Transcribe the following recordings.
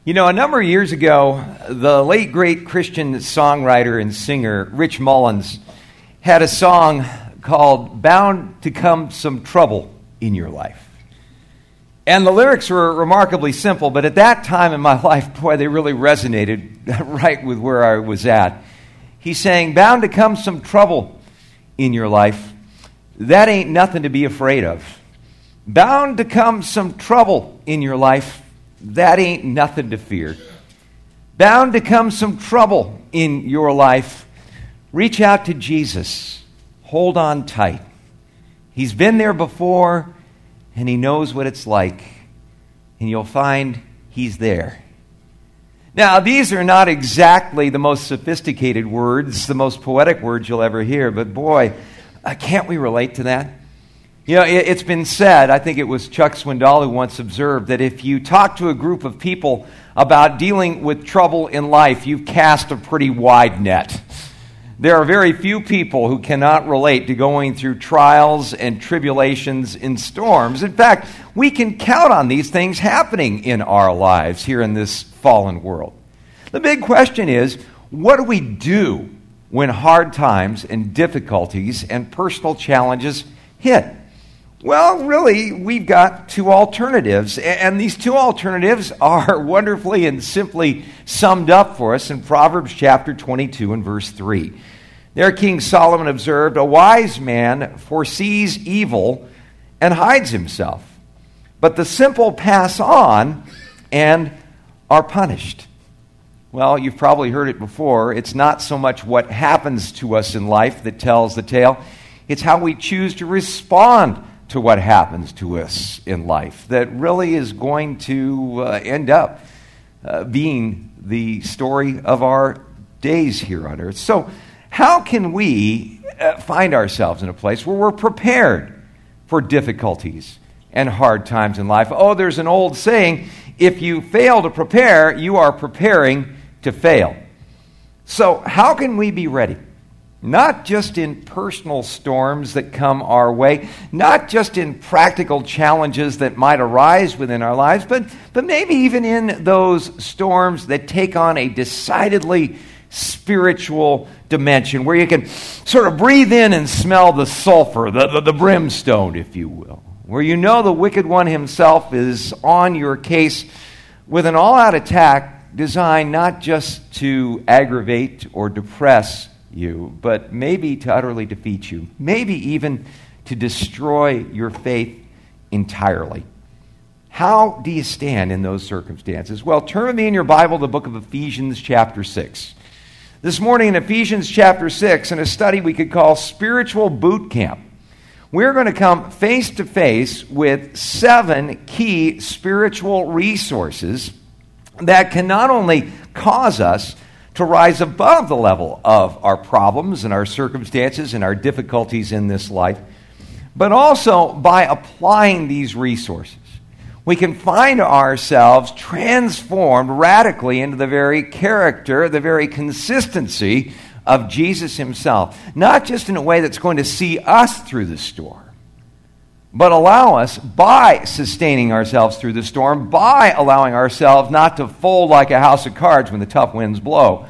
You know, a number of years ago, the late great Christian songwriter and singer Rich Mullins had a song called Bound to Come Some Trouble in Your Life. And the lyrics were remarkably simple, but at that time in my life, boy, they really resonated right with where I was at. He's saying, bound to come some trouble in your life, that ain't nothing to be afraid of. Bound to come some trouble in your life, that ain't nothing to fear. Bound to come some trouble in your life, reach out to Jesus. Hold on tight. He's been there before, and he knows what it's like. And you'll find he's there. Now, these are not exactly the most sophisticated words, the most poetic words you'll ever hear, but boy, can't we relate to that? You know, it's been said, I think it was Chuck Swindoll who once observed, that if you talk to a group of people about dealing with trouble in life, you've cast a pretty wide net. There are very few people who cannot relate to going through trials and tribulations and storms. In fact, we can count on these things happening in our lives here in this fallen world. The big question is, what do we do when hard times and difficulties and personal challenges hit? Well, really, we've got two alternatives, and these two alternatives are wonderfully and simply summed up for us in Proverbs chapter 22 and verse 3. There King Solomon observed, a wise man foresees evil and hides himself, but the simple pass on and are punished. Well, you've probably heard it before. It's not so much what happens to us in life that tells the tale. It's how we choose to respond to what happens to us in life that really is going to end up being the story of our days here on earth. So how can we find ourselves in a place where we're prepared for difficulties and hard times in life? Oh, there's an old saying, if you fail to prepare, you are preparing to fail. So how can we be ready? Not just in personal storms that come our way, not just in practical challenges that might arise within our lives, but maybe even in those storms that take on a decidedly spiritual dimension, where you can sort of breathe in and smell the sulfur, the brimstone, if you will, where you know the wicked one himself is on your case with an all-out attack designed not just to aggravate or depress you, but maybe to utterly defeat you, maybe even to destroy your faith entirely. How do you stand in those circumstances? Well, turn with me in your Bible to the book of Ephesians chapter 6. This morning in Ephesians chapter 6, in a study we could call Spiritual Boot Camp, we're going to come face to face with 7 key spiritual resources that can not only cause us to rise above the level of our problems and our circumstances and our difficulties in this life, but also by applying these resources, we can find ourselves transformed radically into the very character, the very consistency of Jesus himself. Not just in a way that's going to see us through the storm, but allow us, by sustaining ourselves through the storm, by allowing ourselves not to fold like a house of cards when the tough winds blow,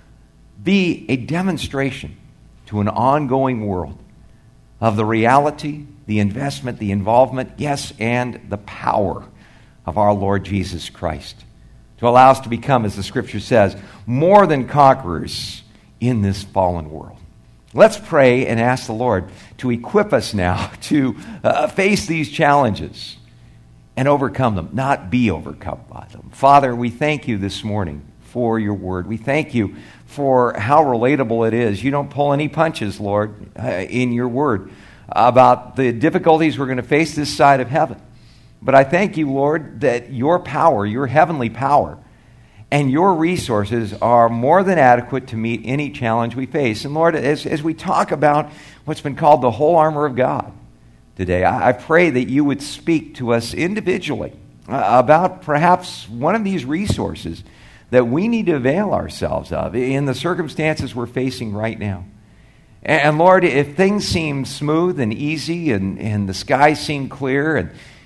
be a demonstration to an ongoing world of the reality, the investment, the involvement, yes, and the power of our Lord Jesus Christ, to allow us to become, as the Scripture says, more than conquerors in this fallen world. Let's pray and ask the Lord to equip us now to face these challenges and overcome them, not be overcome by them. Father, we thank you this morning for your word. We thank you for how relatable it is. You don't pull any punches, Lord, in your word about the difficulties we're going to face this side of heaven. But I thank you, Lord, that your power, your heavenly power, and your resources are more than adequate to meet any challenge we face. And Lord, as we talk about what's been called the whole armor of God today, I pray that you would speak to us individually about perhaps one of these resources that we need to avail ourselves of in the circumstances we're facing right now. And Lord, if things seem smooth and easy and the skies seem clear and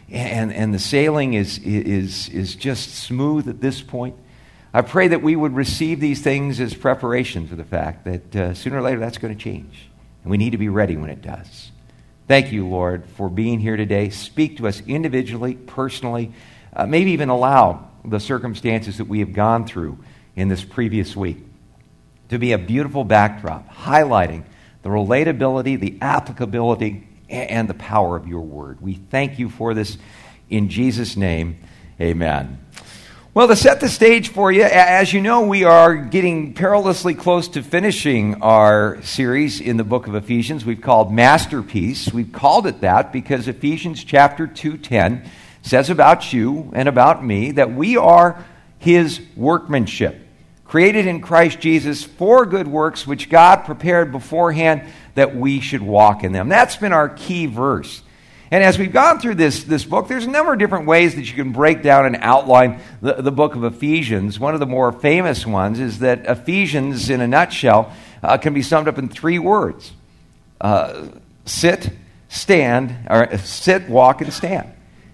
and the sailing is just smooth at this point. I pray that we would receive these things as preparation for the fact that sooner or later that's going to change. And we need to be ready when it does. Thank you, Lord, for being here today. Speak to us individually, personally, maybe even allow the circumstances that we have gone through in this previous week to be a beautiful backdrop, highlighting the relatability, the applicability, and the power of your word. We thank you for this in Jesus' name. Amen. Well, to set the stage for you, as you know, we are getting perilously close to finishing our series in the book of Ephesians. We've called Masterpiece. We've called it that because Ephesians chapter 2:10 says about you and about me that we are his workmanship, created in Christ Jesus for good works, which God prepared beforehand that we should walk in them. That's been our key verse. And as we've gone through this book, there's a number of different ways that you can break down and outline the book of Ephesians. One of the more famous ones is that Ephesians, in a nutshell, can be summed up in 3 words. Sit, walk, and stand.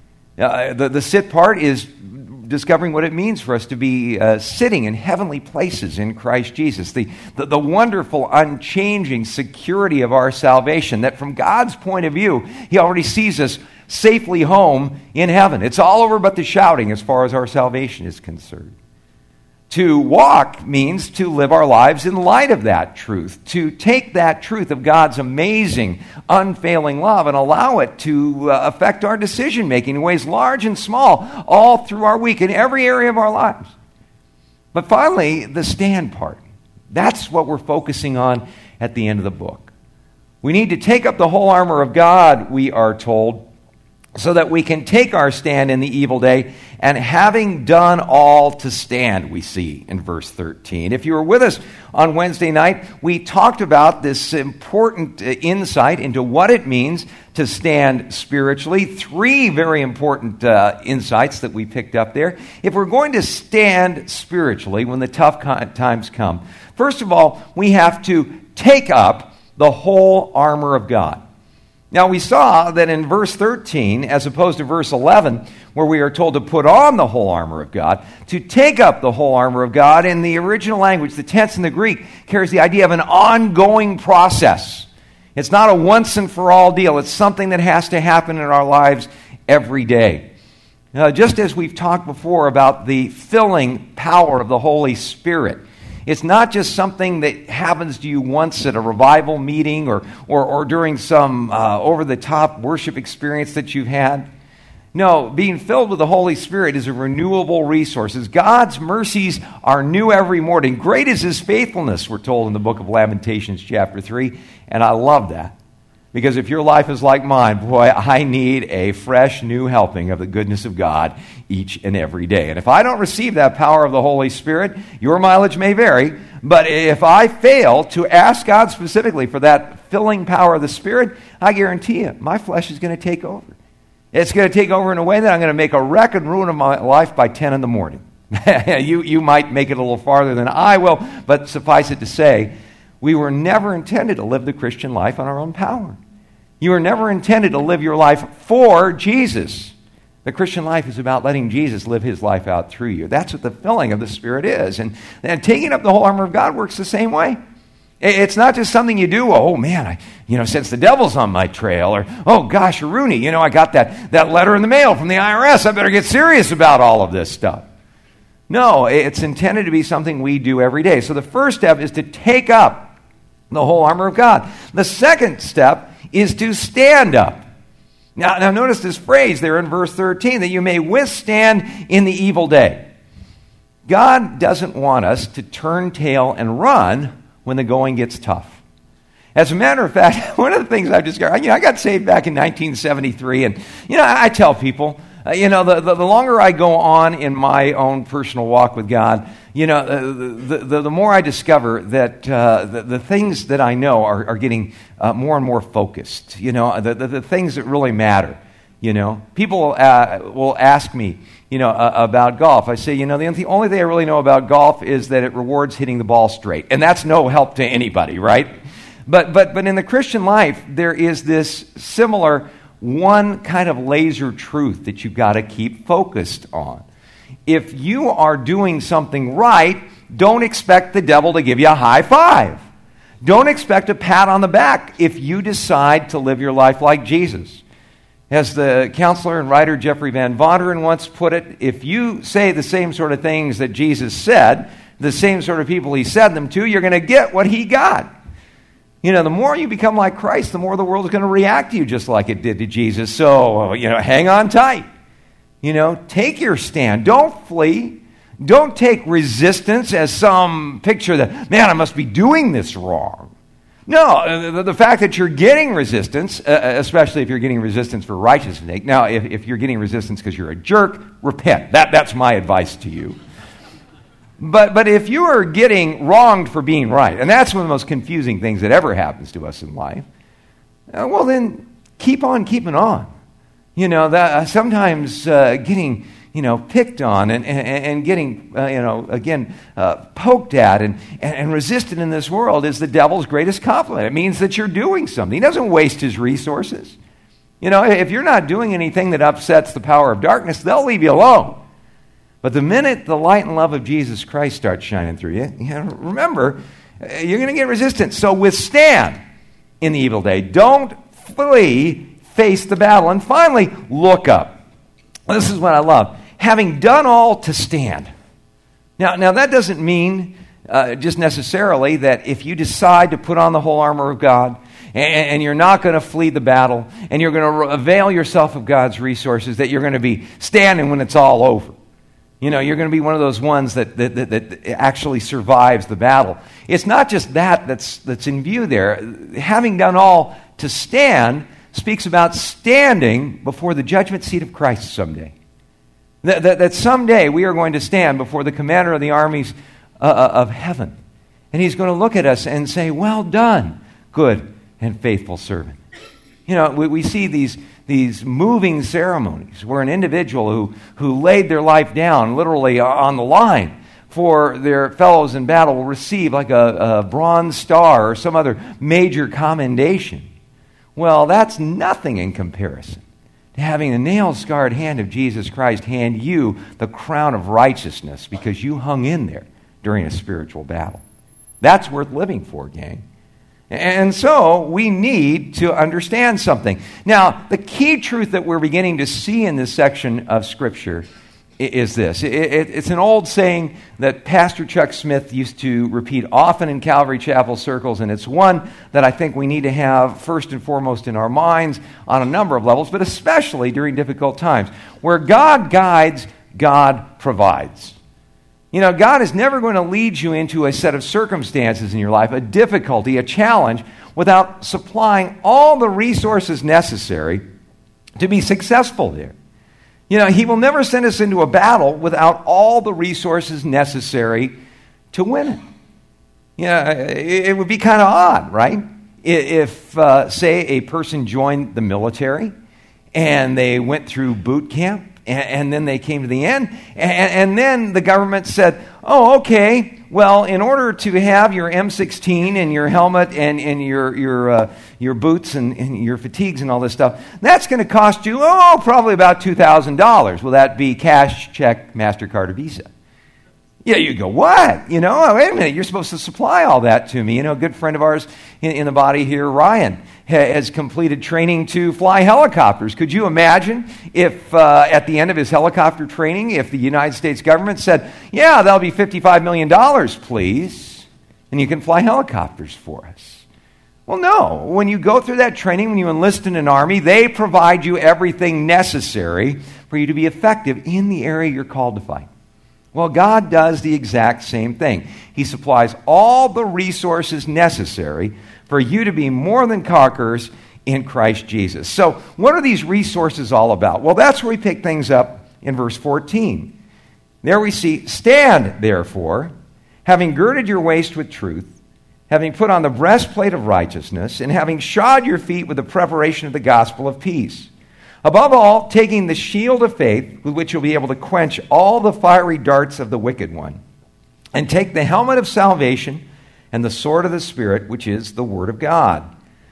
The sit part is discovering what it means for us to be sitting in heavenly places in Christ Jesus. The wonderful, unchanging security of our salvation, that from God's point of view, he already sees us safely home in heaven. It's all over but the shouting as far as our salvation is concerned. To walk means to live our lives in light of that truth, to take that truth of God's amazing, unfailing love and allow it to affect our decision-making in ways large and small, all through our week, in every area of our lives. But finally, the stand part. That's what we're focusing on at the end of the book. We need to take up the whole armor of God, we are told, so that we can take our stand in the evil day, and having done all to stand, we see in verse 13. If you were with us on Wednesday night, we talked about this important insight into what it means to stand spiritually. 3 very important insights that we picked up there. If we're going to stand spiritually when the tough times come, first of all, we have to take up the whole armor of God. Now, we saw that in verse 13, as opposed to verse 11, where we are told to put on the whole armor of God, to take up the whole armor of God, in the original language, the tense in the Greek, carries the idea of an ongoing process. It's not a once-and-for-all deal. It's something that has to happen in our lives every day. Just as we've talked before about the filling power of the Holy Spirit, it's not just something that happens to you once at a revival meeting or during some over-the-top worship experience that you've had. No, being filled with the Holy Spirit is a renewable resource. As God's mercies are new every morning. Great is his faithfulness, we're told in the book of Lamentations chapter 3. And I love that. Because if your life is like mine, boy, I need a fresh new helping of the goodness of God each and every day. And if I don't receive that power of the Holy Spirit, your mileage may vary, but if I fail to ask God specifically for that filling power of the Spirit, I guarantee you, my flesh is going to take over. It's going to take over in a way that I'm going to make a wreck and ruin of my life by 10 in the morning. You might make it a little farther than I will, but suffice it to say, we were never intended to live the Christian life on our own power. You were never intended to live your life for Jesus. The Christian life is about letting Jesus live his life out through you. That's what the filling of the Spirit is. And taking up the whole armor of God works the same way. It's not just something you do, oh man, since the devil's on my trail, or oh gosh, Rooney, I got that letter in the mail from the IRS. I better get serious about all of this stuff. No, it's intended to be something we do every day. So the first step is to take up the whole armor of God. The second step is to stand up. Now notice this phrase there in verse 13, that you may withstand in the evil day. God doesn't want us to turn tail and run when the going gets tough. As a matter of fact, one of the things I've discovered, I got saved back in 1973, and I tell people, the longer I go on in my own personal walk with God, the more I discover that the things that I know are getting more and more focused. The things that really matter. People will ask me, about golf. I say, the only thing I really know about golf is that it rewards hitting the ball straight, and that's no help to anybody, right? But in the Christian life, there is this similar one kind of laser truth that you've got to keep focused on. If you are doing something right, don't expect the devil to give you a high five. Don't expect a pat on the back if you decide to live your life like Jesus. As the counselor and writer Jeffrey Van Vonderen once put it, if you say the same sort of things that Jesus said, the same sort of people he said them to, you're going to get what he got. You know, the more you become like Christ, the more the world is going to react to you just like it did to Jesus. So, hang on tight. Take your stand. Don't flee. Don't take resistance as some picture that, man, I must be doing this wrong. No, the fact that you're getting resistance, especially if you're getting resistance for righteousness' sake. Now, if you're getting resistance because you're a jerk, repent. That's my advice to you. But if you are getting wronged for being right, and that's one of the most confusing things that ever happens to us in life, well, then keep on keeping on. Sometimes getting picked on and getting, poked at and resisted in this world is the devil's greatest compliment. It means that you're doing something. He doesn't waste his resources. If you're not doing anything that upsets the power of darkness, they'll leave you alone. But the minute the light and love of Jesus Christ starts shining through you, remember, you're going to get resistance. So withstand in the evil day. Don't flee, face the battle. And finally, look up. This is what I love. Having done all to stand. Now that doesn't mean just necessarily that if you decide to put on the whole armor of God and you're not going to flee the battle and you're going to avail yourself of God's resources, that you're going to be standing when it's all over. You're going to be one of those ones that actually survives the battle. It's not just that's in view there. Having done all to stand speaks about standing before the judgment seat of Christ someday. That someday we are going to stand before the commander of the armies of heaven. And he's going to look at us and say, well done, good and faithful servant. We see these moving ceremonies where an individual who laid their life down literally on the line for their fellows in battle will receive like a bronze star or some other major commendation. Well, that's nothing in comparison to having the nail-scarred hand of Jesus Christ hand you the crown of righteousness because you hung in there during a spiritual battle. That's worth living for, gang. And so we need to understand something. Now, the key truth that we're beginning to see in this section of Scripture is this. It's an old saying that Pastor Chuck Smith used to repeat often in Calvary Chapel circles, and it's one that I think we need to have first and foremost in our minds on a number of levels, but especially during difficult times. Where God guides, God provides. God is never going to lead you into a set of circumstances in your life, a difficulty, a challenge, without supplying all the resources necessary to be successful there. He will never send us into a battle without all the resources necessary to win it. It would be kind of odd, right? If, say, a person joined the military and they went through boot camp, and then they came to the end, and then the government said, oh, okay, well, in order to have your M16 and your helmet and your boots and your fatigues and all this stuff, that's going to cost you, probably about $2,000. Will that be cash, check, MasterCard, or Visa? Yeah, you go, what? Wait a minute, you're supposed to supply all that to me. A good friend of ours in the body here, Ryan, has completed training to fly helicopters. Could you imagine if at the end of his helicopter training, if the United States government said, yeah, that'll be $55 million, please, and you can fly helicopters for us? Well, no. When you go through that training, when you enlist in an army, they provide you everything necessary for you to be effective in the area you're called to fight. Well, God does the exact same thing. He supplies all the resources necessary for you to be more than conquerors in Christ Jesus. So, what are these resources all about? Well, that's where we pick things up in verse 14. There we see, stand, therefore, having girded your waist with truth, having put on the breastplate of righteousness, and having shod your feet with the preparation of the gospel of peace. Above all, taking the shield of faith, with which you'll be able to quench all the fiery darts of the wicked one, and take the helmet of salvation and the sword of the Spirit, which is the Word of God,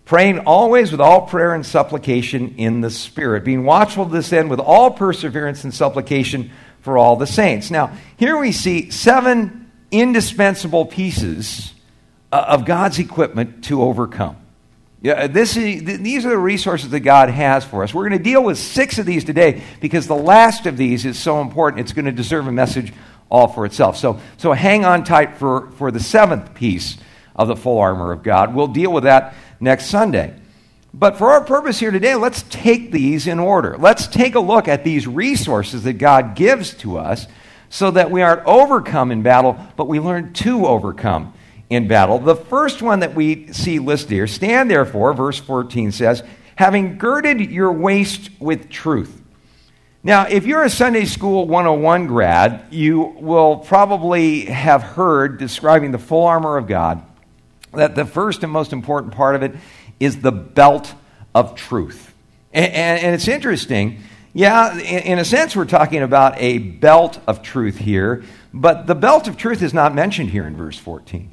praying always with all prayer and supplication in the Spirit, being watchful to this end with all perseverance and supplication for all the saints. Now, here we see 7 indispensable pieces of God's equipment to overcome. Yeah, these are the resources that God has for us. We're going to deal with 6 of these today because the last of these is so important. It's going to deserve a message all for itself. So hang on tight for the 7th piece of the full armor of God. We'll deal with that next Sunday. But for our purpose here today, let's take these in order. Let's take a look at these resources that God gives to us so that we aren't overcome in battle, but we learn to overcome in battle. The first one that we see listed here, stand therefore, verse 14 says, having girded your waist with truth. Now, if you're a Sunday School 101 grad, you will probably have heard describing the full armor of God that the first and most important part of it is the belt of truth. And it's interesting. Yeah, in a sense, we're talking about a belt of truth here, but the belt of truth is not mentioned here in verse 14.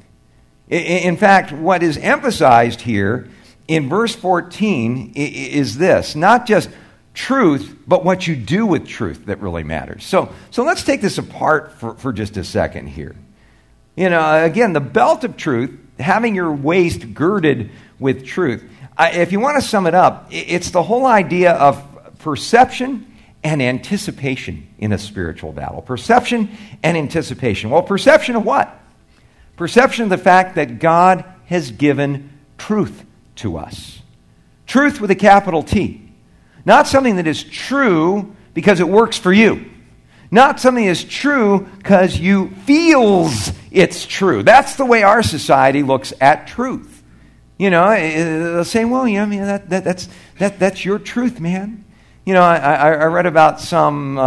In fact, what is emphasized here in verse 14 is this, not just truth, but what you do with truth that really matters. So let's take this apart for just a second here. You know, again, the belt of truth, having your waist girded with truth. If you want to sum it up, it's the whole idea of perception and anticipation in a spiritual battle. Perception and anticipation. Well, perception of what? Perception of the fact that God has given truth to us. Truth with a capital T. Not something that is true because it works for you. Not something that is true because you feels it's true. That's the way our society looks at truth. You know, they'll say, well, yeah, I mean, that's your truth, man. You know, I read about some,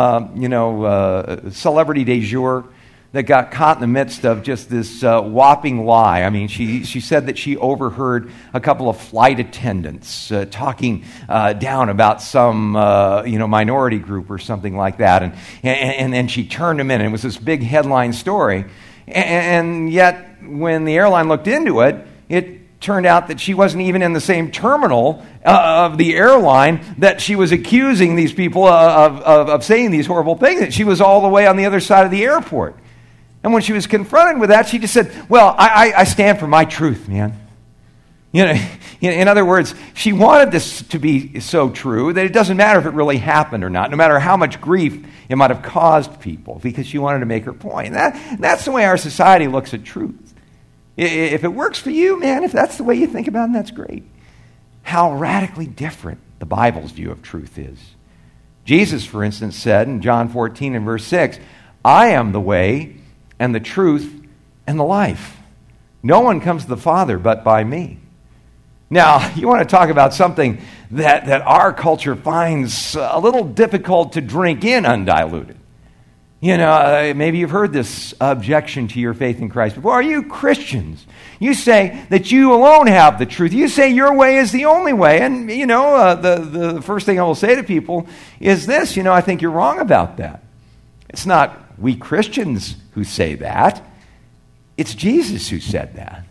celebrity du jour that got caught in the midst of just this whopping lie. I mean, she said that she overheard a couple of flight attendants talking down about some minority group or something like that, and then she turned them in, and it was this big headline story. And yet, when the airline looked into it, it turned out that she wasn't even in the same terminal of the airline that she was accusing these people of saying these horrible things. That she was all the way on the other side of the airport. And when she was confronted with that, she just said, well, I stand for my truth, man. You know, in other words, she wanted this to be so true that it doesn't matter if it really happened or not, no matter how much grief it might have caused people, because she wanted to make her point. That's the way our society looks at truth. If it works for you, man, if that's the way you think about it, that's great. How radically different the Bible's view of truth is. Jesus, for instance, said in John 14 and verse 6, I am the way and the truth and the life. No one comes to the Father but by me. Now, you want to talk about something that our culture finds a little difficult to drink in undiluted. You know, maybe you've heard this objection to your faith in Christ before. Are you Christians? You say that you alone have the truth. You say your way is the only way. And, you know, the first thing I will say to people is this, you know, I think you're wrong about that. It's not we Christians who say that. It's Jesus who said that.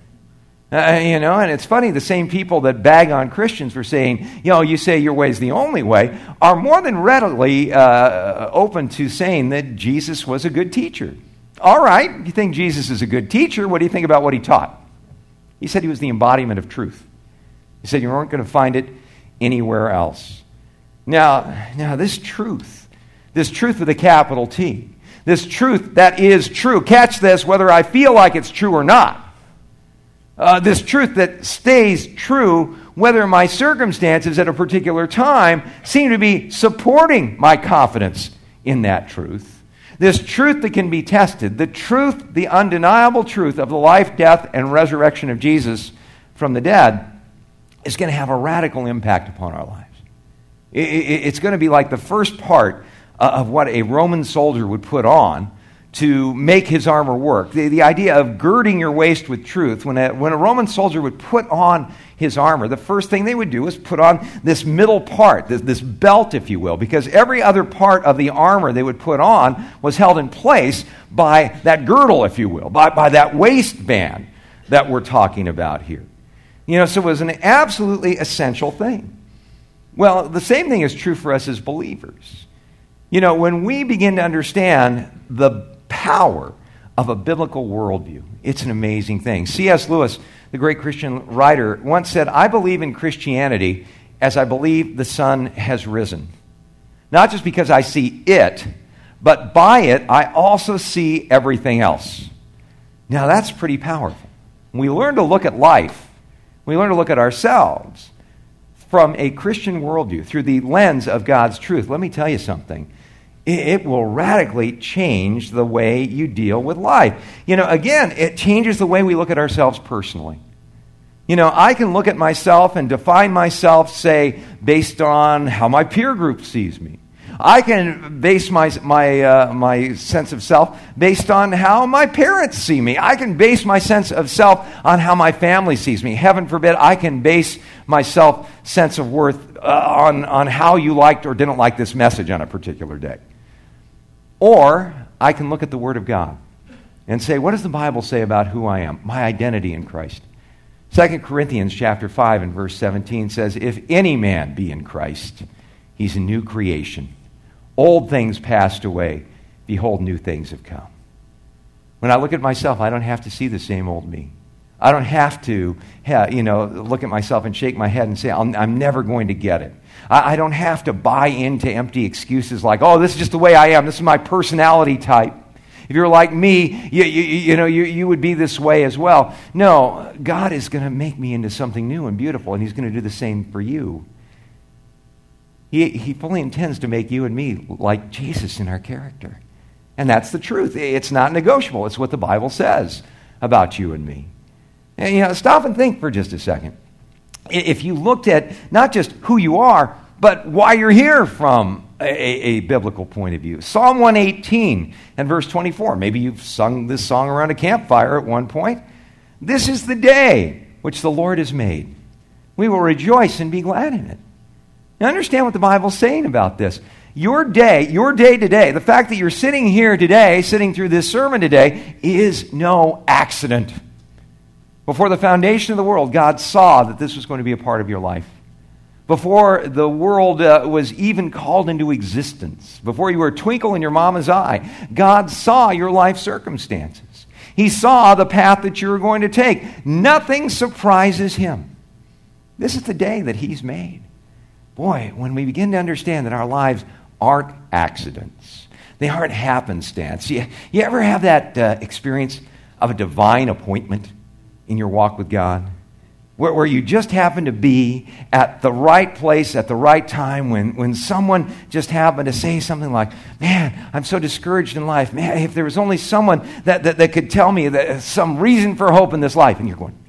And it's funny, the same people that bag on Christians for saying, you say your way is the only way, are more than readily open to saying that Jesus was a good teacher. All right, you think Jesus is a good teacher, what do you think about what he taught? He said he was the embodiment of truth. He said you weren't going to find it anywhere else. Now this truth with a capital T, this truth that is true, catch this, whether I feel like it's true or not. This truth that stays true whether my circumstances at a particular time seem to be supporting my confidence in that truth. This truth that can be tested, the truth, the undeniable truth of the life, death, and resurrection of Jesus from the dead is going to have a radical impact upon our lives. It's going to be like the first part of what a Roman soldier would put on to make his armor work. The idea of girding your waist with truth. When a Roman soldier would put on his armor, the first thing they would do is put on this middle part, this belt, if you will, because every other part of the armor they would put on was held in place by that girdle, if you will, by that waistband that we're talking about here. So it was an absolutely essential thing. Well, the same thing is true for us as believers. When we begin to understand the power of a biblical worldview, it's an amazing thing. C.S. Lewis, the great Christian writer, once said, "I believe in Christianity as I believe the sun has risen. Not just because I see it, but by it I also see everything else." Now that's pretty powerful. We learn to look at life, we learn to look at ourselves from a Christian worldview, through the lens of God's truth. Let me tell you something. It will radically change the way you deal with life. Again, it changes the way we look at ourselves personally. I can look at myself and define myself, say, based on how my peer group sees me. I can base my sense of self based on how my parents see me. I can base my sense of self on how my family sees me. Heaven forbid, I can base my sense of worth on how you liked or didn't like this message on a particular day. Or I can look at the Word of God and say, what does the Bible say about who I am, my identity in Christ? 2 Corinthians chapter 5 and verse 17 says, "If any man be in Christ, he's a new creation. Old things passed away. Behold, new things have come." When I look at myself, I don't have to see the same old me. I don't have to, look at myself and shake my head and say, I'm never going to get it. I don't have to buy into empty excuses like, oh, this is just the way I am. This is my personality type. If you're like me, you would be this way as well. No, God is going to make me into something new and beautiful, and He's going to do the same for you. He fully intends to make you and me like Jesus in our character. And that's the truth. It's not negotiable. It's what the Bible says about you and me. And, stop and think for just a second. If you looked at not just who you are, but why you're here from a biblical point of view. Psalm 118 and verse 24. Maybe you've sung this song around a campfire at one point. "This is the day which the Lord has made. We will rejoice and be glad in it." Now understand what the Bible's saying about this. Your day today, the fact that you're sitting here today, sitting through this sermon today, is no accident. Before the foundation of the world, God saw that this was going to be a part of your life. Before the world was even called into existence, before you were a twinkle in your mama's eye, God saw your life circumstances. He saw the path that you were going to take. Nothing surprises Him. This is the day that He's made. Boy, when we begin to understand that our lives aren't accidents, they aren't happenstance. You ever have that experience of a divine appointment in your walk with God? Where you just happen to be at the right place at the right time when someone just happened to say something like, "Man, I'm so discouraged in life. Man, if there was only someone that could tell me that some reason for hope in this life." And you're going,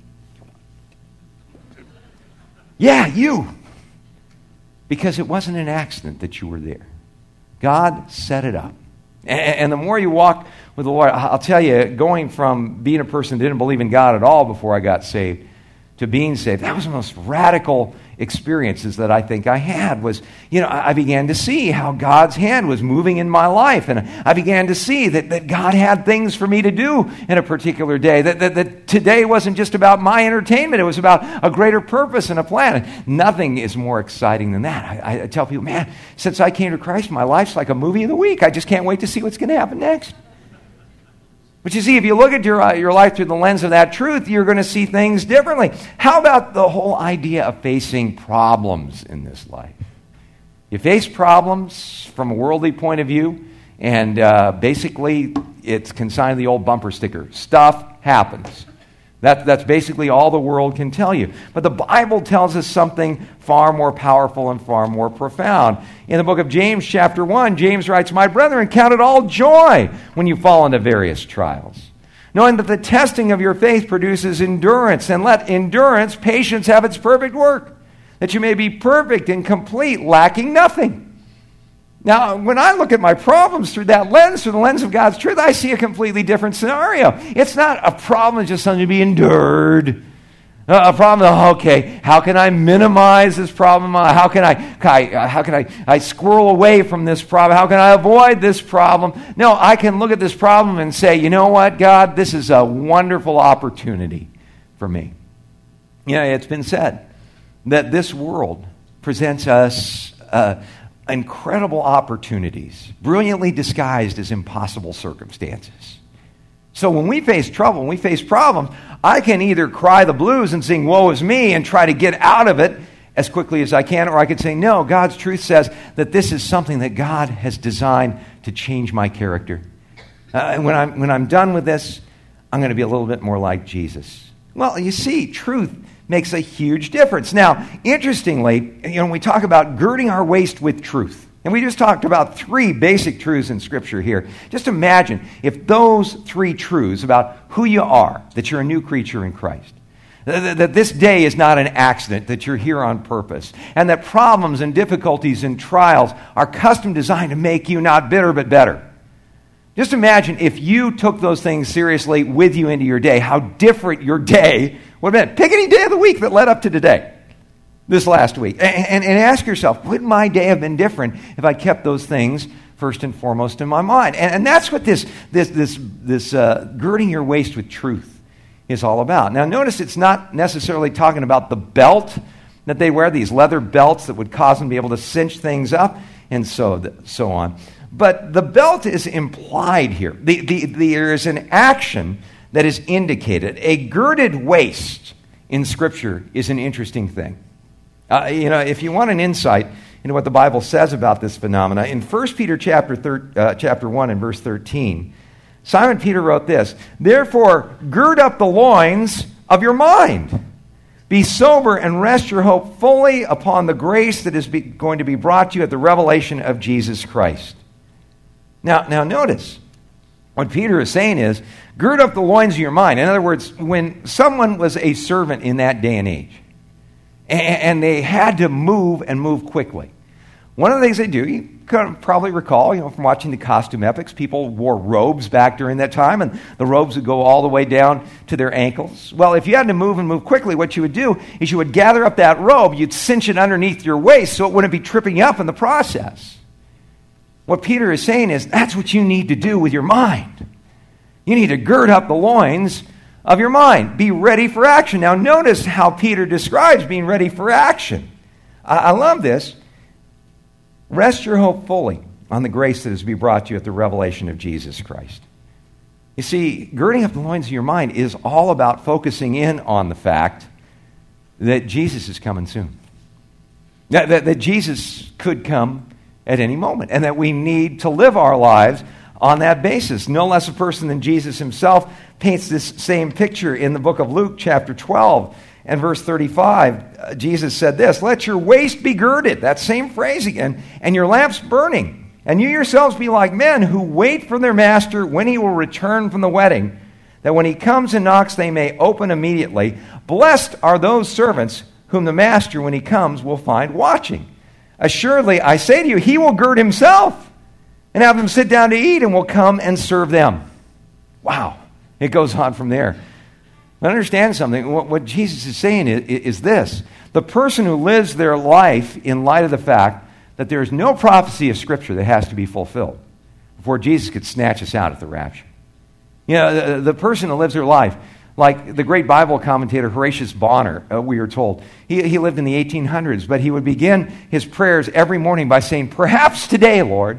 "Yeah, you." Because it wasn't an accident that you were there. God set it up. And the more you walk with the Lord, I'll tell you, going from being a person that didn't believe in God at all before I got saved to being saved, that was the most radical experiences that I think I had. Was, I began to see how God's hand was moving in my life, and I began to see that God had things for me to do in a particular day, that today wasn't just about my entertainment, it was about a greater purpose and a plan. And nothing is more exciting than that. I tell people, man, since I came to Christ, my life's like a movie of the week. I just can't wait to see what's going to happen next. But you see, if you look at your life through the lens of that truth, you're going to see things differently. How about the whole idea of facing problems in this life? You face problems from a worldly point of view, and basically it's consigned to the old bumper sticker. Stuff happens. That's basically all the world can tell you. But the Bible tells us something far more powerful and far more profound. In the book of James, chapter 1, James writes, "My brethren, count it all joy when you fall into various trials, knowing that the testing of your faith produces endurance, and let endurance, patience, have its perfect work, that you may be perfect and complete, lacking nothing." Now, when I look at my problems through that lens, through the lens of God's truth, I see a completely different scenario. It's not a problem, it's just something to be endured. A problem, okay, how can I minimize this problem? How can I squirrel away from this problem? How can I avoid this problem? No, I can look at this problem and say, you know what, God, this is a wonderful opportunity for me. It's been said that this world presents us incredible opportunities, brilliantly disguised as impossible circumstances. So when we face trouble, when we face problems, I can either cry the blues and sing, woe is me, and try to get out of it as quickly as I can, or I could say, no, God's truth says that this is something that God has designed to change my character. And when I'm done with this, I'm going to be a little bit more like Jesus. Well, you see, truth makes a huge difference. Now, interestingly, we talk about girding our waist with truth. And we just talked about 3 basic truths in Scripture here. Just imagine if those 3 truths about who you are, that you're a new creature in Christ, that this day is not an accident, that you're here on purpose, and that problems and difficulties and trials are custom designed to make you not bitter but better. Just imagine if you took those things seriously with you into your day, how different your day would have been. Pick any day of the week that led up to today, this last week, and ask yourself, would my day have been different if I kept those things first and foremost in my mind? And that's what this girding your waist with truth is all about. Now, notice it's not necessarily talking about the belt that they wear, these leather belts that would cause them to be able to cinch things up, and so on. But the belt is implied here. There is an action that is indicated. A girded waist in Scripture is an interesting thing. If you want an insight into what the Bible says about this phenomena, in 1 Peter chapter 1 and verse 13, Simon Peter wrote this, "Therefore, gird up the loins of your mind. Be sober and rest your hope fully upon the grace that is going to be brought to you at the revelation of Jesus Christ." Now notice, what Peter is saying is, gird up the loins of your mind. In other words, when someone was a servant in that day and age, and they had to move and move quickly, one of the things they do, you can probably recall, from watching the costume epics, people wore robes back during that time, and the robes would go all the way down to their ankles. Well, if you had to move and move quickly, what you would do is you would gather up that robe, you'd cinch it underneath your waist so it wouldn't be tripping you up in the process. What Peter is saying is, that's what you need to do with your mind. You need to gird up the loins of your mind. Be ready for action. Now, notice how Peter describes being ready for action. I love this. Rest your hope fully on the grace that is to be brought to you at the revelation of Jesus Christ. You see, girding up the loins of your mind is all about focusing in on the fact that Jesus is coming soon. That Jesus could come at any moment, and that we need to live our lives on that basis. No less a person than Jesus himself paints this same picture in the book of Luke, chapter 12, and verse 35. Jesus said this, "Let your waist be girded," that same phrase again, "and your lamps burning. And you yourselves be like men who wait for their master when he will return from the wedding, that when he comes and knocks, they may open immediately. Blessed are those servants whom the master, when he comes, will find watching. Assuredly, I say to you, he will gird himself and have them sit down to eat and will come and serve them." Wow. It goes on from there. But understand something. What Jesus is saying is this. The person who lives their life in light of the fact that there is no prophecy of Scripture that has to be fulfilled before Jesus could snatch us out at the rapture. The person who lives their life, like the great Bible commentator Horatius Bonner, we are told. He lived in the 1800s, but he would begin his prayers every morning by saying, "Perhaps today, Lord."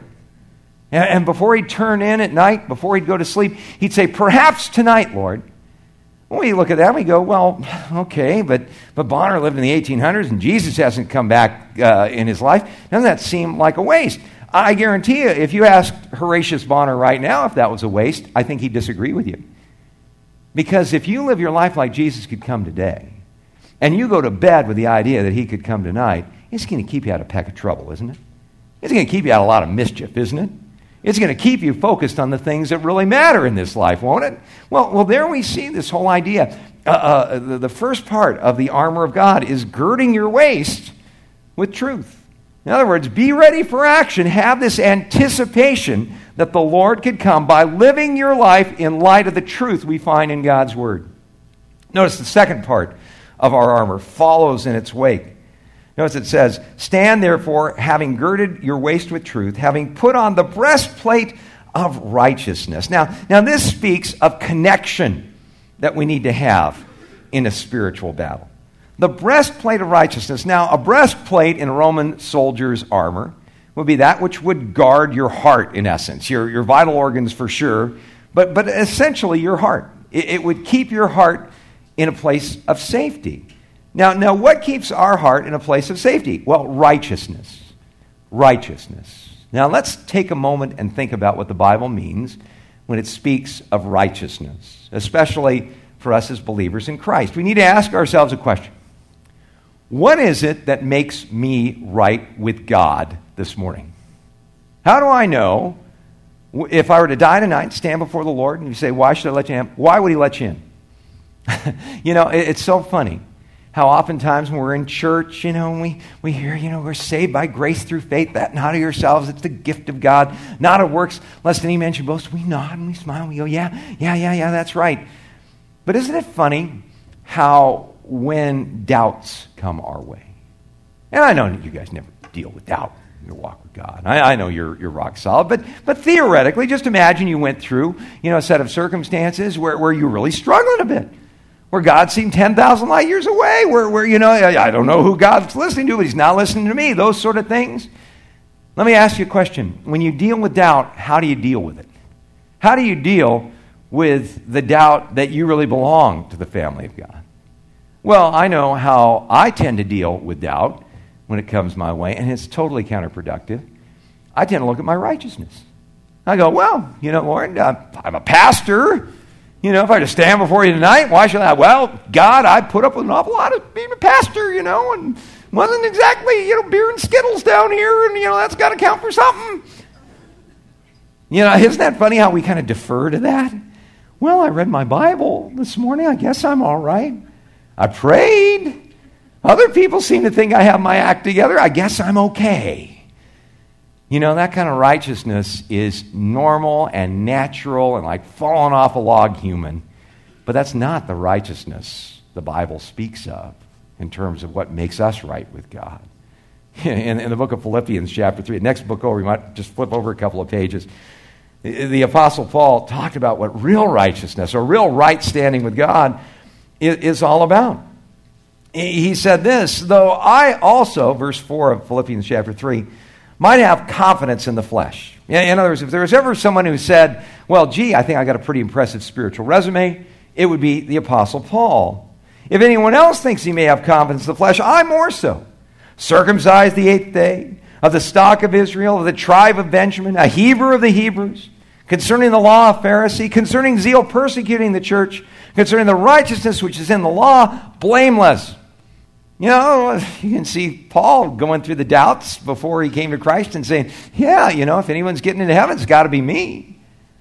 And before he'd turn in at night, before he'd go to sleep, he'd say, "Perhaps tonight, Lord." When we look at that, we go, well, okay, but Bonner lived in the 1800s and Jesus hasn't come back in his life. Doesn't that seem like a waste? I guarantee you, if you asked Horatius Bonner right now if that was a waste, I think he'd disagree with you. Because if you live your life like Jesus could come today, and you go to bed with the idea that he could come tonight, it's going to keep you out of a peck of trouble, isn't it? It's going to keep you out of a lot of mischief, isn't it? It's going to keep you focused on the things that really matter in this life, won't it? Well, there we see this whole idea. The first part of the armor of God is girding your waist with truth. In other words, be ready for action. Have this anticipation that the Lord could come by living your life in light of the truth we find in God's Word. Notice the second part of our armor follows in its wake. Notice it says, "Stand therefore, having girded your waist with truth, having put on the breastplate of righteousness." Now this speaks of connection that we need to have in a spiritual battle. The breastplate of righteousness. Now, a breastplate in a Roman soldier's armor would be that which would guard your heart, in essence, your vital organs for sure, but essentially your heart. It would keep your heart in a place of safety. Now, what keeps our heart in a place of safety? Well, righteousness. Righteousness. Now, let's take a moment and think about what the Bible means when it speaks of righteousness, especially for us as believers in Christ. We need to ask ourselves a question. What is it that makes me right with God this morning? How do I know if I were to die tonight, stand before the Lord, and you say, why should I let you in? Why would he let you in? It's so funny how oftentimes when we're in church, and we hear, we're saved by grace through faith, that not of yourselves, it's the gift of God, not of works, lest any man should boast. We nod and we smile, we go, yeah, that's right. But isn't it funny how when doubts come our way, and I know you guys never deal with doubt in your walk with God. I know you're rock solid, but theoretically, just imagine you went through, a set of circumstances where you're really struggling a bit, where God seemed 10,000 light years away, where I don't know who God's listening to, but he's not listening to me, those sort of things. Let me ask you a question. When you deal with doubt, how do you deal with it? How do you deal with the doubt that you really belong to the family of God? Well, I know how I tend to deal with doubt when it comes my way, and it's totally counterproductive. I tend to look at my righteousness. I go, well, Lord, I'm a pastor. If I just stand before you tonight, why should I? Well, God, I put up with an awful lot of being a pastor, and wasn't exactly, beer and Skittles down here, and, that's got to count for something. Isn't that funny how we kind of defer to that? Well, I read my Bible this morning. I guess I'm all right. I prayed. Other people seem to think I have my act together. I guess I'm okay. That kind of righteousness is normal and natural and like falling off a log human. But that's not the righteousness the Bible speaks of in terms of what makes us right with God. In the book of Philippians, chapter 3, next book over, we might just flip over a couple of pages. The Apostle Paul talked about what real righteousness or real right standing with God is all about. He said this, though I also, verse 4 of Philippians chapter 3, might have confidence in the flesh. In other words, if there was ever someone who said, well, I think I got a pretty impressive spiritual resume, it would be the Apostle Paul. If anyone else thinks he may have confidence in the flesh, I more so. Circumcised the 8th day, of the stock of Israel, of the tribe of Benjamin, a Hebrew of the Hebrews, concerning the law of Pharisee, concerning zeal persecuting the church, concerning the righteousness which is in the law, blameless. You can see Paul going through the doubts before he came to Christ and saying, if anyone's getting into heaven, it's got to be me.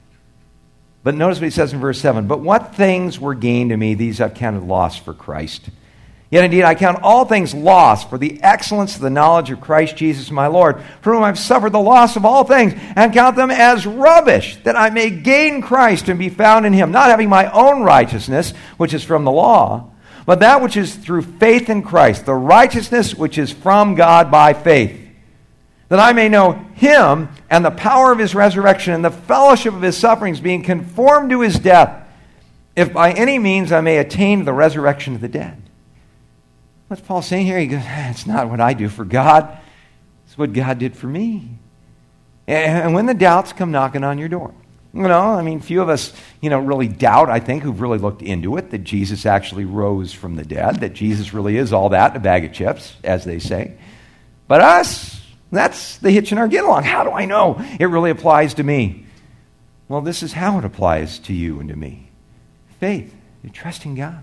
But notice what he says in verse 7, but what things were gained to me, these I've counted loss for Christ. Yet indeed I count all things lost for the excellence of the knowledge of Christ Jesus my Lord, for whom I've suffered the loss of all things, and count them as rubbish, that I may gain Christ and be found in him, not having my own righteousness, which is from the law, but that which is through faith in Christ, the righteousness which is from God by faith, that I may know him and the power of his resurrection and the fellowship of his sufferings, being conformed to his death, if by any means I may attain the resurrection of the dead. What's Paul saying here? He goes, it's not what I do for God. It's what God did for me. And when the doubts come knocking on your door, few of us, really doubt, I think, who've really looked into it, that Jesus actually rose from the dead, that Jesus really is all that in a bag of chips, as they say. But us, that's the hitch in our get-along. How do I know it really applies to me? Well, this is how it applies to you and to me. Faith. You're trusting God.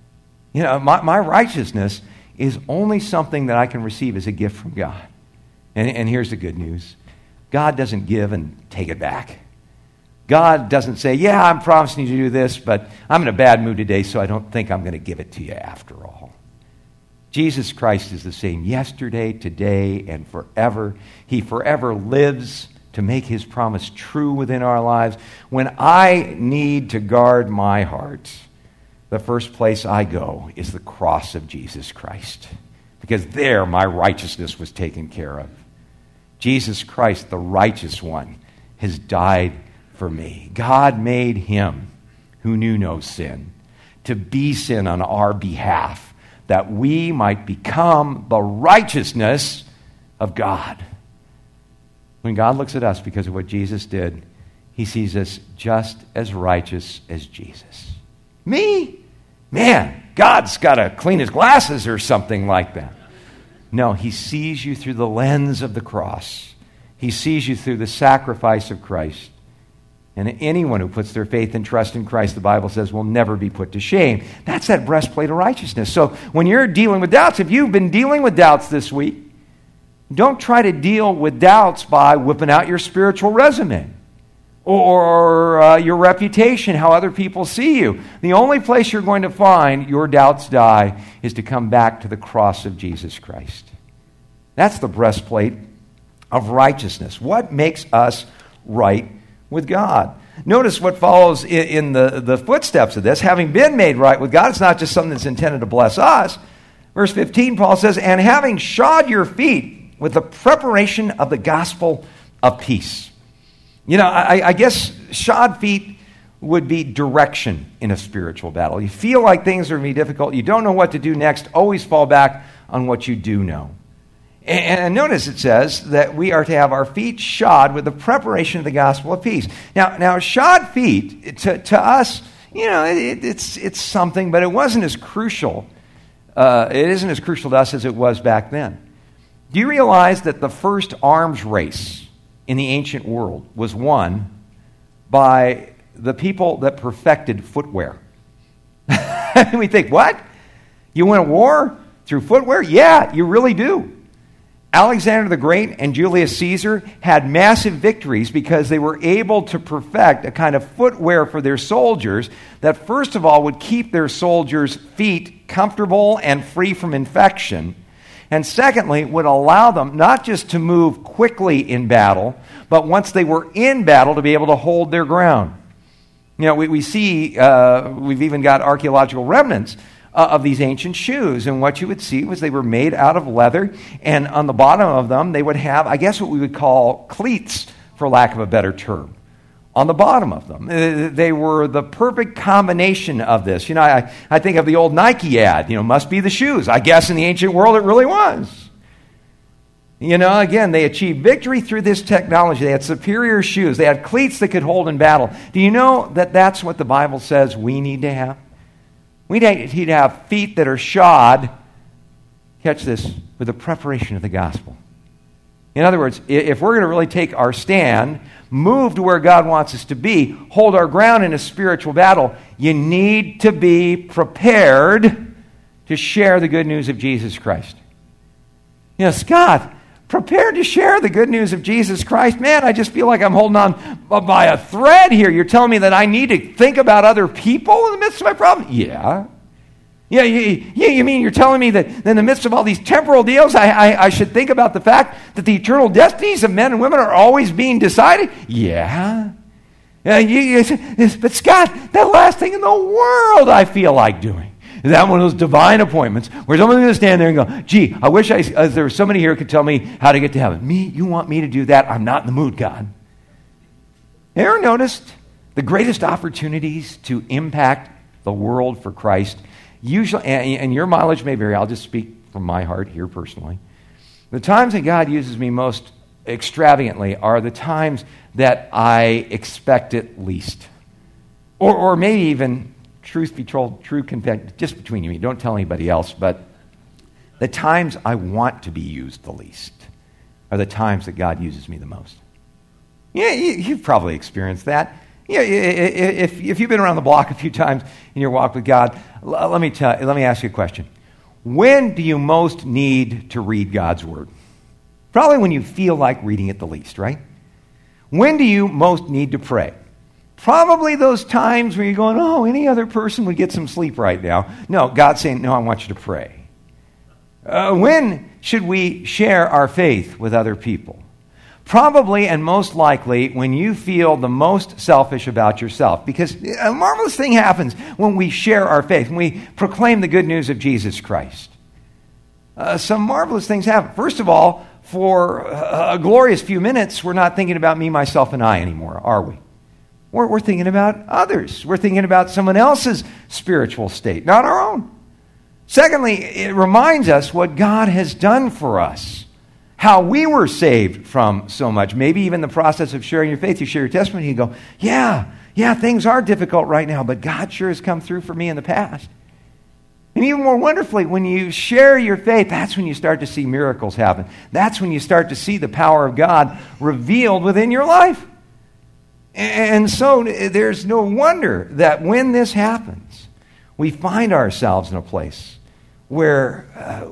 My righteousness is only something that I can receive as a gift from God. And here's the good news. God doesn't give and take it back. God doesn't say, I'm promising you to do this, but I'm in a bad mood today, so I don't think I'm going to give it to you after all. Jesus Christ is the same yesterday, today, and forever. He forever lives to make his promise true within our lives. When I need to guard my heart, the first place I go is the cross of Jesus Christ, because there my righteousness was taken care of. Jesus Christ, the righteous one, has died for me. God made him who knew no sin to be sin on our behalf, that we might become the righteousness of God. When God looks at us because of what Jesus did, he sees us just as righteous as Jesus. Me? Man, God's got to clean his glasses or something like that. No, he sees you through the lens of the cross. He sees you through the sacrifice of Christ. And anyone who puts their faith and trust in Christ, the Bible says, will never be put to shame. That's that breastplate of righteousness. So when you're dealing with doubts, if you've been dealing with doubts this week, don't try to deal with doubts by whipping out your spiritual resume or your reputation, how other people see you. The only place you're going to find your doubts die is to come back to the cross of Jesus Christ. That's the breastplate of righteousness. What makes us right with God? Notice what follows in the footsteps of this. Having been made right with God, it's not just something that's intended to bless us. Verse 15, Paul says, and having shod your feet with the preparation of the gospel of peace. You know, I guess shod feet would be direction in a spiritual battle. You feel like things are going to be difficult. You don't know what to do next. Always fall back on what you do know. And notice it says that we are to have our feet shod with the preparation of the gospel of peace. Now shod feet, to us, you know, it's something, but it wasn't as crucial. It isn't as crucial to us as it was back then. Do you realize that the first arms race in the ancient world was won by the people that perfected footwear? We think, what? You win a war through footwear? Yeah, you really do. Alexander the Great and Julius Caesar had massive victories because they were able to perfect a kind of footwear for their soldiers that, first of all, would keep their soldiers' feet comfortable and free from infection, and secondly, would allow them not just to move quickly in battle, but once they were in battle, to be able to hold their ground. You know, we see, we've even got archaeological remnants of these ancient shoes. And what you would see was they were made out of leather, and on the bottom of them, they would have, I guess, what we would call cleats, for lack of a better term, on the bottom of them. They were the perfect combination of this. You know, I think of the old Nike ad, you know, must be the shoes. I guess in the ancient world it really was. You know, again, they achieved victory through this technology. They had superior shoes. They had cleats that could hold in battle. Do you know that that's what the Bible says we need to have? We need to have feet that are shod, catch this, with the preparation of the gospel. In other words, if we're going to really take our stand, move to where God wants us to be, hold our ground in a spiritual battle, you need to be prepared to share the good news of Jesus Christ. You know, Scott, prepared to share the good news of Jesus Christ? Man, I just feel like I'm holding on by a thread here. You're telling me that I need to think about other people in the midst of my problem? Yeah. Yeah, you mean you're telling me that in the midst of all these temporal deals, I should think about the fact that the eternal destinies of men and women are always being decided? Yeah. But Scott, that last thing in the world I feel like doing is that one of those divine appointments where someone's going to stand there and go, gee, I wish there was somebody here who could tell me how to get to heaven. Me? You want me to do that? I'm not in the mood, God. Ever noticed the greatest opportunities to impact the world for Christ? Usually, and your mileage may vary, I'll just speak from my heart here personally. The times that God uses me most extravagantly are the times that I expect it least. Or maybe even, truth be told, true confession, just between you and me, don't tell anybody else, but the times I want to be used the least are the times that God uses me the most. Yeah, you've probably experienced that. Yeah, if you've been around the block a few times in your walk with God, let me ask you a question. When do you most need to read God's Word? Probably when you feel like reading it the least, right? When do you most need to pray? Probably those times where you're going, oh, any other person would get some sleep right now. No, God's saying, no, I want you to pray. When should we share our faith with other people? Probably and most likely when you feel the most selfish about yourself. Because a marvelous thing happens when we share our faith, when we proclaim the good news of Jesus Christ. Some marvelous things happen. First of all, for a glorious few minutes, we're not thinking about me, myself, and I anymore, are we? We're thinking about others. We're thinking about someone else's spiritual state, not our own. Secondly, it reminds us what God has done for us, how we were saved from so much. Maybe even the process of sharing your faith, you share your testimony, you go, yeah, things are difficult right now, but God sure has come through for me in the past. And even more wonderfully, when you share your faith, that's when you start to see miracles happen. That's when you start to see the power of God revealed within your life. And so there's no wonder that when this happens, we find ourselves in a place where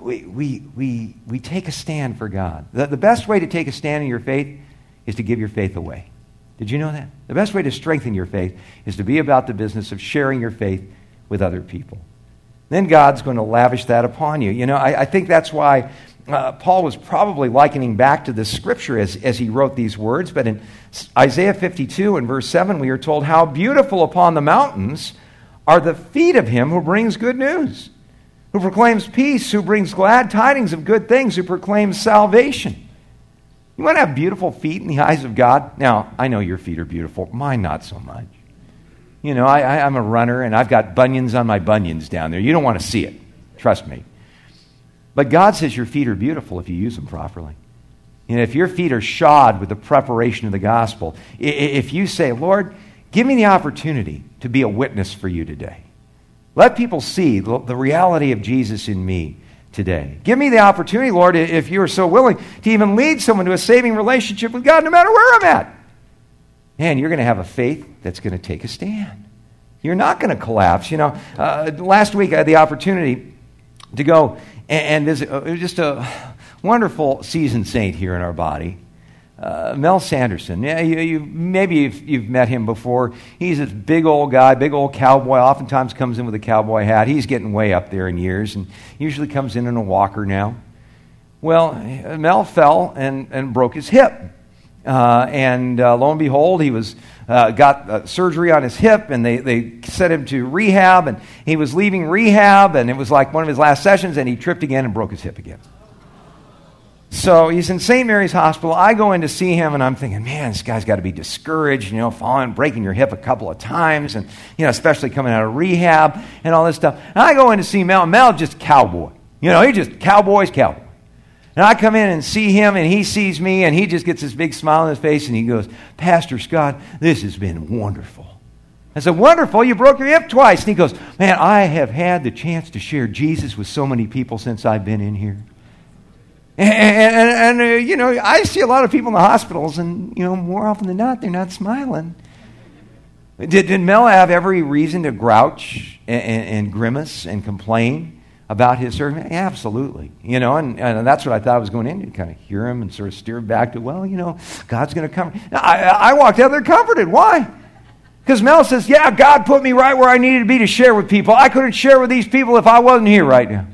we take a stand for God. The best way to take a stand in your faith is to give your faith away. Did you know that? The best way to strengthen your faith is to be about the business of sharing your faith with other people. Then God's going to lavish that upon you. You know, I think that's why Paul was probably likening back to this scripture as he wrote these words. But in Isaiah 52 and verse 7, we are told, how beautiful upon the mountains are the feet of him who brings good news, who proclaims peace, who brings glad tidings of good things, who proclaims salvation. You want to have beautiful feet in the eyes of God? Now, I know your feet are beautiful. Mine not so much. You know, I'm a runner, and I've got bunions on my bunions down there. You don't want to see it. Trust me. But God says your feet are beautiful if you use them properly. And if your feet are shod with the preparation of the gospel, if you say, Lord, give me the opportunity to be a witness for you today. Let people see the reality of Jesus in me today. Give me the opportunity, Lord, if you are so willing, to even lead someone to a saving relationship with God no matter where I'm at. Man, you're going to have a faith that's going to take a stand. You're not going to collapse. You know, last week I had the opportunity to go and visit just a wonderful seasoned saint here in our body, Mel Sanderson. Yeah, maybe you've met him before. He's this big old guy, big old cowboy. Oftentimes comes in with a cowboy hat. He's getting way up there in years and usually comes in a walker now. Well, Mel fell and broke his hip. And lo and behold, he was got surgery on his hip, and they sent him to rehab, and he was leaving rehab, and it was like one of his last sessions, and he tripped again and broke his hip again. So he's in St. Mary's Hospital. I go in to see him, and I'm thinking, man, this guy's got to be discouraged, you know, falling, breaking your hip a couple of times, and, you know, especially coming out of rehab and all this stuff. And I go in to see Mel, and Mel just cowboy. You know, he just cowboy. And I come in and see him, and he sees me, and he just gets this big smile on his face, and he goes, Pastor Scott, this has been wonderful. I said, wonderful? You broke your hip twice. And he goes, man, I have had the chance to share Jesus with so many people since I've been in here. And you know, I see a lot of people in the hospitals, and, you know, more often than not, they're not smiling. Did Mel have every reason to grouch and grimace and complain about his surgery? Absolutely. You know, and that's what I thought I was going into, to kind of hear him and sort of steer back to, well, you know, God's going to come. I walked out there comforted. Why? Because Mel says, yeah, God put me right where I needed to be to share with people. I couldn't share with these people if I wasn't here right now.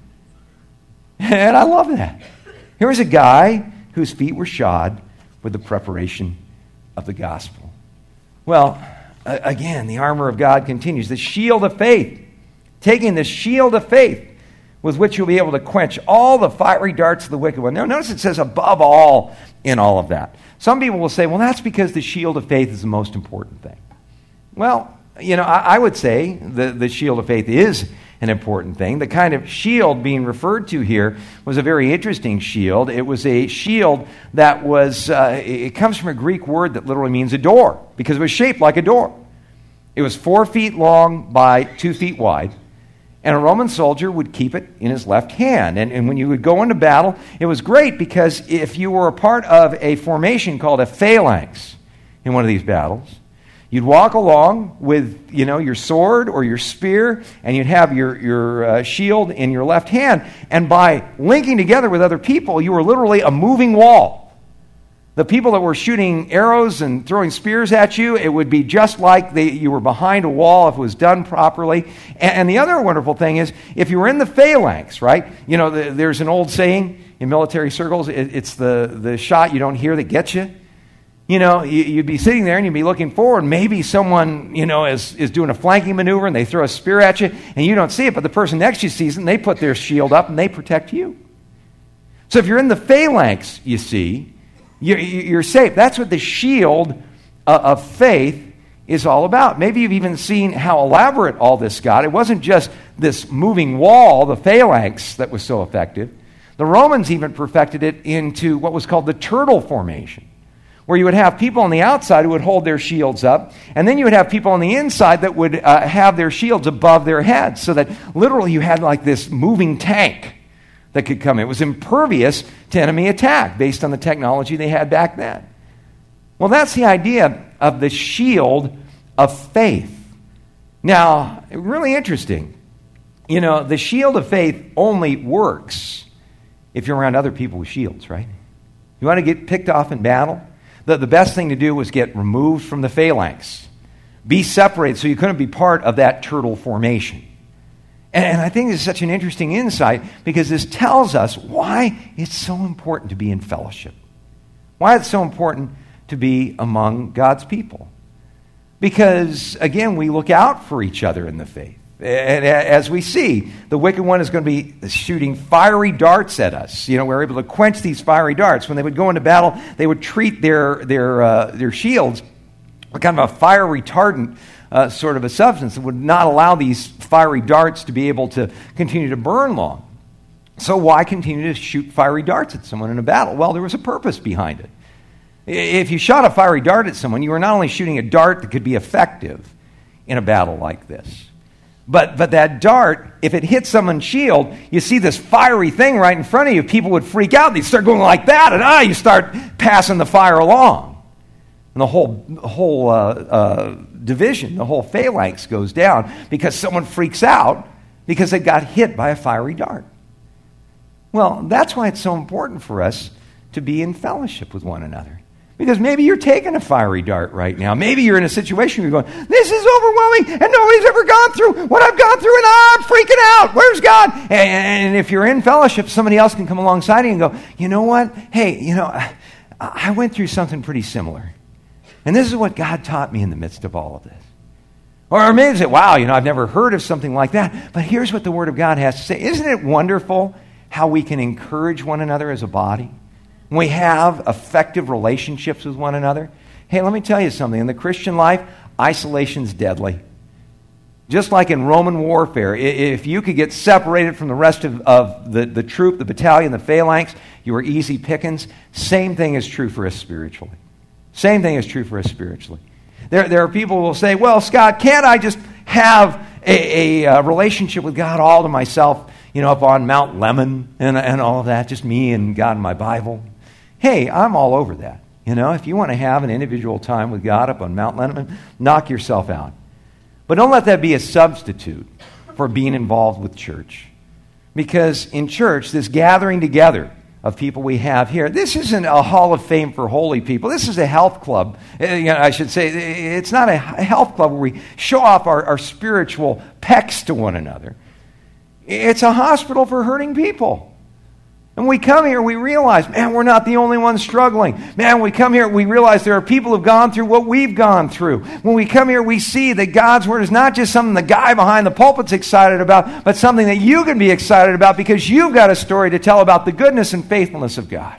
And I love that. Here was a guy whose feet were shod with the preparation of the gospel. Well, again, the armor of God continues. The shield of faith. Taking the shield of faith with which you'll be able to quench all the fiery darts of the wicked one. Now, notice it says above all in all of that. Some people will say, well, that's because the shield of faith is the most important thing. Well, you know, I would say the shield of faith is an important thing. The kind of shield being referred to here was a very interesting shield. It was a shield that was, it comes from a Greek word that literally means a door, because it was shaped like a door. It was 4 feet long by 2 feet wide. And a Roman soldier would keep it in his left hand. And when you would go into battle, it was great because if you were a part of a formation called a phalanx in one of these battles, you'd walk along with, you know, your sword or your spear, and you'd have your shield in your left hand. And by linking together with other people, you were literally a moving wall. The people that were shooting arrows and throwing spears at you, it would be just like you were behind a wall if it was done properly. And the other wonderful thing is, if you were in the phalanx, right? You know, there's an old saying in military circles, it's the shot you don't hear that gets you. You know, you'd be sitting there and you'd be looking forward. Maybe someone, you know, is doing a flanking maneuver and they throw a spear at you and you don't see it, but the person next to you sees it and they put their shield up and they protect you. So if you're in the phalanx, you see, you're safe. That's what the shield of faith is all about. Maybe you've even seen how elaborate all this got. It wasn't just this moving wall, the phalanx, that was so effective. The Romans even perfected it into what was called the turtle formation, where you would have people on the outside who would hold their shields up, and then you would have people on the inside that would have their shields above their heads, so that literally you had like this moving tank that could come in. It was impervious to enemy attack based on the technology they had back then. Well, that's the idea of the shield of faith. Now, really interesting. You know, the shield of faith only works if you're around other people with shields, right? You want to get picked off in battle? The best thing to do was get removed from the phalanx. Be separated so you couldn't be part of that turtle formation. And I think this is such an interesting insight because this tells us why it's so important to be in fellowship. Why it's so important to be among God's people. Because, again, we look out for each other in the faith. And as we see, the wicked one is going to be shooting fiery darts at us. You know, we're able to quench these fiery darts. When they would go into battle, they would treat their shields with kind of a fire retardant sort of a substance that would not allow these fiery darts to be able to continue to burn long. So why continue to shoot fiery darts at someone in a battle? Well, there was a purpose behind it. If you shot a fiery dart at someone, you were not only shooting a dart that could be effective in a battle like this, but that dart, if it hit someone's shield, you see this fiery thing right in front of you, people would freak out. They'd start going like that, and you start passing the fire along. And the whole division, the whole phalanx goes down because someone freaks out because they got hit by a fiery dart. Well, that's why it's so important for us to be in fellowship with one another. Because maybe you're taking a fiery dart right now. Maybe you're in a situation where you're going, this is overwhelming, and nobody's ever gone through what I've gone through, and I'm freaking out. Where's God? And if you're in fellowship, somebody else can come alongside you and go, you know what? Hey, you know, I went through something pretty similar. And this is what God taught me in the midst of all of this. Or maybe say, wow, you know, I've never heard of something like that. But here's what the Word of God has to say. Isn't it wonderful how we can encourage one another as a body? We have effective relationships with one another. Hey, let me tell you something. In the Christian life, isolation's deadly. Just like in Roman warfare, if you could get separated from the rest of the troop, the battalion, the phalanx, you were easy pickings. Same thing is true for us spiritually. Same thing is true for us spiritually. There are people who will say, well, Scott, can't I just have a relationship with God all to myself, you know, up on Mount Lemon and all of that, just me and God and my Bible? Hey, I'm all over that. You know, if you want to have an individual time with God up on Mount Lemon, knock yourself out. But don't let that be a substitute for being involved with church. Because in church, this gathering together of people we have here, this isn't a hall of fame for holy people. This is a health club. I should say, it's not a health club where we show off our spiritual pecs to one another. It's a hospital for hurting people. And we come here, we realize, man, we're not the only ones struggling. Man, we come here, we realize there are people who have gone through what we've gone through. When we come here, we see that God's Word is not just something the guy behind the pulpit's excited about, but something that you can be excited about because you've got a story to tell about the goodness and faithfulness of God.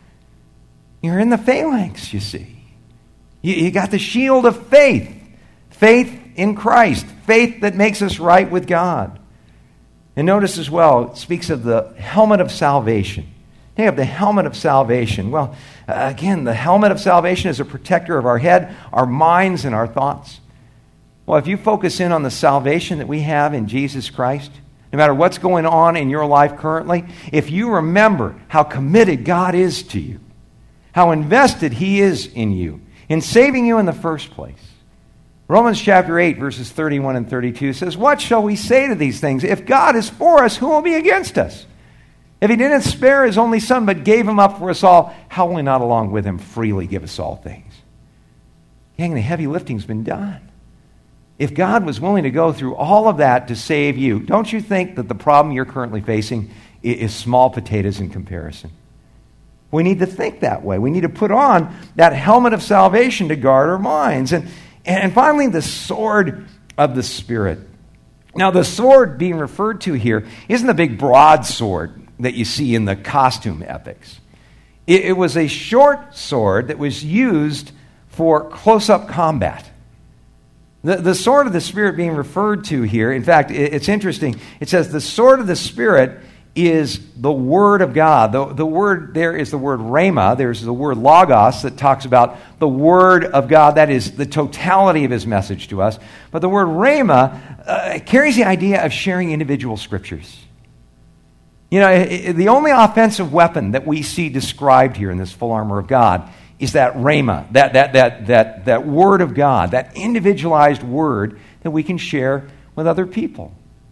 You're in the phalanx, you see. You got the shield of faith. Faith in Christ. Faith that makes us right with God. And notice as well, it speaks of the helmet of salvation. They have the helmet of salvation. Well, again, the helmet of salvation is a protector of our head, our minds, and our thoughts. Well, if you focus in on the salvation that we have in Jesus Christ, no matter what's going on in your life currently, if you remember how committed God is to you, how invested He is in you, in saving you in the first place, Romans chapter 8, verses 31 and 32 says, what shall we say to these things? If God is for us, who will be against us? If He didn't spare His only Son, but gave Him up for us all, how will He not along with Him freely give us all things? Dang, the heavy lifting's been done. If God was willing to go through all of that to save you, don't you think that the problem you're currently facing is small potatoes in comparison? We need to think that way. We need to put on that helmet of salvation to guard our minds. And finally, the sword of the Spirit. Now, the sword being referred to here isn't the big broadsword that you see in the costume epics. It was a short sword that was used for close-up combat. The sword of the Spirit being referred to here, in fact, it's interesting. It says the sword of the Spirit is the Word of God. The word there is the word rhema. There's the word logos that talks about the Word of God. That is the totality of His message to us. But the word rhema carries the idea of sharing individual scriptures. You know, the only offensive weapon that we see described here in this full armor of God is that rhema, that Word of God, that individualized word that we can share with other people.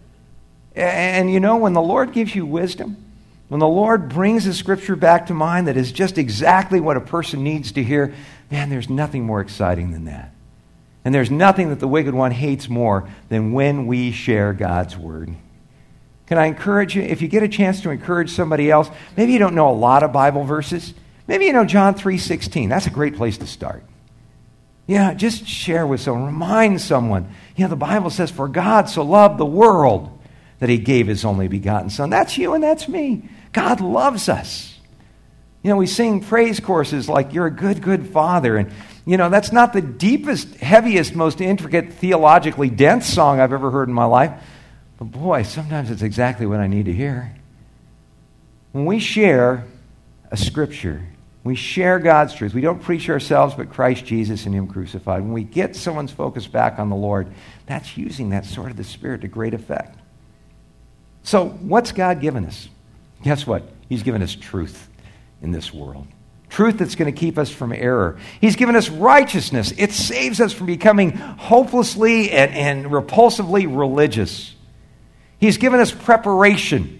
And you know, when the Lord gives you wisdom, when the Lord brings a scripture back to mind that is just exactly what a person needs to hear, man, there's nothing more exciting than that. And there's nothing that the wicked one hates more than when we share God's word. Can I encourage you, if you get a chance to encourage somebody else, maybe you don't know a lot of Bible verses, maybe you know John 3:16. That's a great place to start. Yeah, just share with someone, remind someone. You know, the Bible says, for God so loved the world that He gave His only begotten Son. That's you and that's me. God loves us. You know, we sing praise choruses like, you're a good, good Father. And, you know, that's not the deepest, heaviest, most intricate, theologically dense song I've ever heard in my life. But boy, sometimes it's exactly what I need to hear. When we share a scripture, we share God's truth. We don't preach ourselves, but Christ Jesus and Him crucified. When we get someone's focus back on the Lord, that's using that sword of the Spirit to great effect. So, what's God given us? Guess what? He's given us truth in this world. Truth that's going to keep us from error. He's given us righteousness. It saves us from becoming hopelessly and repulsively religious. He's given us preparation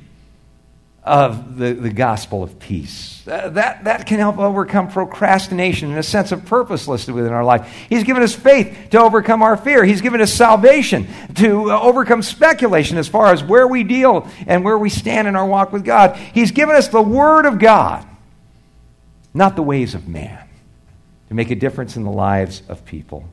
of the gospel of peace. That can help overcome procrastination and a sense of purposelessness within our life. He's given us faith to overcome our fear. He's given us salvation to overcome speculation as far as where we deal and where we stand in our walk with God. He's given us the Word of God, not the ways of man, to make a difference in the lives of people.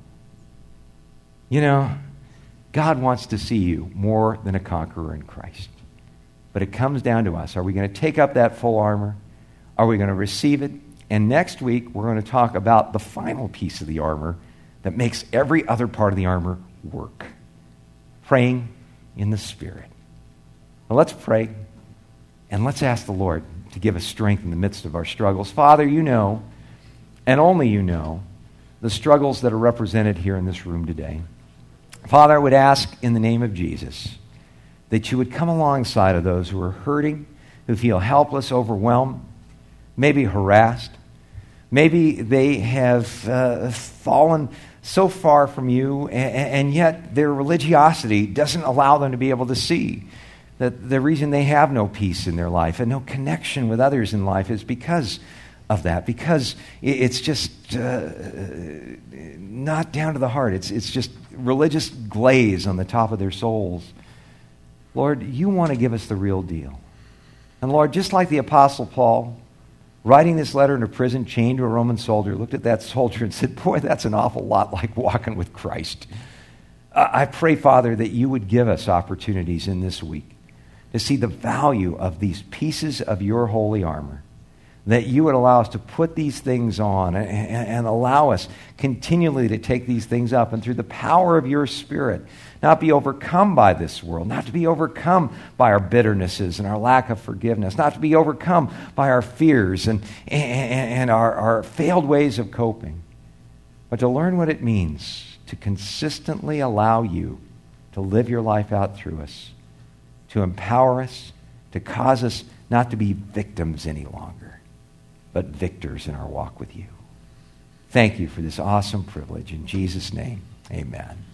You know, God wants to see you more than a conqueror in Christ. But it comes down to us. Are we going to take up that full armor? Are we going to receive it? And next week, we're going to talk about the final piece of the armor that makes every other part of the armor work. Praying in the Spirit. Well, let's pray, and let's ask the Lord to give us strength in the midst of our struggles. Father, you know, and only you know, the struggles that are represented here in this room today. Father, I would ask in the name of Jesus that you would come alongside of those who are hurting, who feel helpless, overwhelmed, maybe harassed. Maybe they have fallen so far from you, and yet their religiosity doesn't allow them to be able to see that the reason they have no peace in their life and no connection with others in life is because of that, because it's just not down to the heart. It's just religious glaze on the top of their souls. Lord, you want to give us the real deal. And Lord, just like the Apostle Paul, writing this letter in a prison, chained to a Roman soldier, looked at that soldier and said, boy, that's an awful lot like walking with Christ. I pray, Father, that you would give us opportunities in this week to see the value of these pieces of your holy armor, that you would allow us to put these things on and allow us continually to take these things up, and through the power of your Spirit, not be overcome by this world, not to be overcome by our bitternesses and our lack of forgiveness, not to be overcome by our fears and our failed ways of coping, but to learn what it means to consistently allow you to live your life out through us, to empower us, to cause us not to be victims any longer, but victors in our walk with you. Thank you for this awesome privilege. In Jesus' name, amen.